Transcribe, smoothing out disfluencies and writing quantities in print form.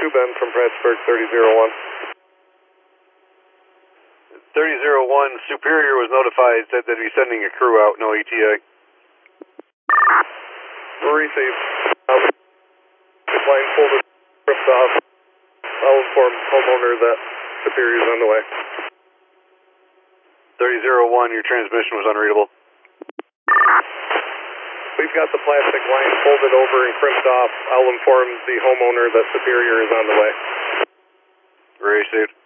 Ben from Prattsburg, 3001. 3001, Superior was notified, said they'd be sending a crew out, no ETA. Received. Line pulled it off. I'll inform homeowner that Superior's on the way. 3001, your transmission was unreadable. We've got the plastic line folded over and crimped off. I'll inform the homeowner that Superior is on the way. Received.